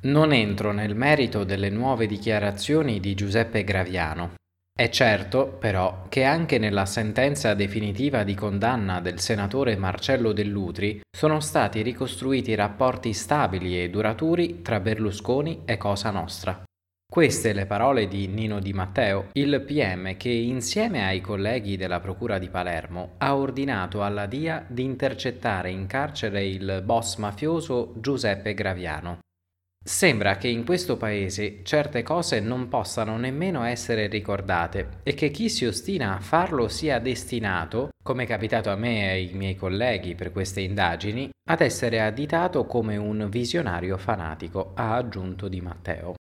Non entro nel merito delle nuove dichiarazioni di Giuseppe Graviano. È certo, però, che anche nella sentenza definitiva di condanna del senatore Marcello Dell'Utri sono stati ricostruiti rapporti stabili e duraturi tra Berlusconi e Cosa Nostra. Queste le parole di Nino Di Matteo, il PM che insieme ai colleghi della Procura di Palermo ha ordinato alla DIA di intercettare in carcere il boss mafioso Giuseppe Graviano. Sembra che in questo paese certe cose non possano nemmeno essere ricordate e che chi si ostina a farlo sia destinato, come è capitato a me e ai miei colleghi per queste indagini, ad essere additato come un visionario fanatico, ha aggiunto Di Matteo.